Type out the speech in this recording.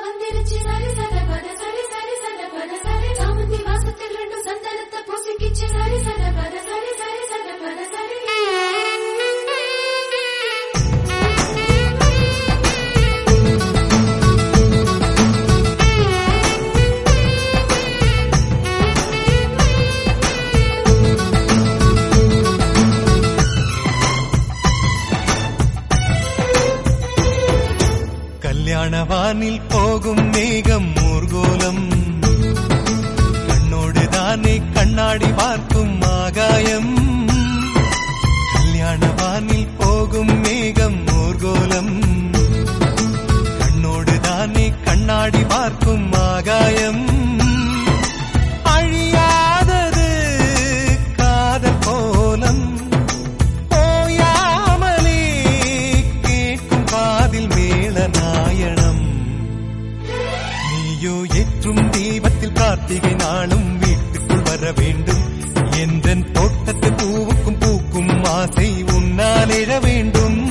வந்திருச்சு சரி சத பத சரி சரி சத பத சரி சாமந்தி வாசத்தில் ரெண்டு சந்தனத்தை பூசிக்கிச்சு சரி சத பத சரி சரி சத பத சரி கல்யாணவானில் போகும் மேகம் ஊர்கோலம் கண்ணோடுதானே கண்ணாடி பார்க்கும் ஆகாயம் கல்யாணவானில் போகும் மேகம் ஊர்கோலம் கண்ணோடுதானே கண்ணாடி பார்க்கும் ஆகாயம் அழியாதது காதல் கோலம் போயாமலே கேட்கும் காதில் மேள நாயணம் நீயோ ஏற்றும் தீபத்தில் கார்த்திகை நாளும் வீட்டுக்குள் வர வேண்டும் எந்தன் தோட்டத்து பூவுக்கும் பூக்கும் ஆசை உன்னால் எழ வேண்டும்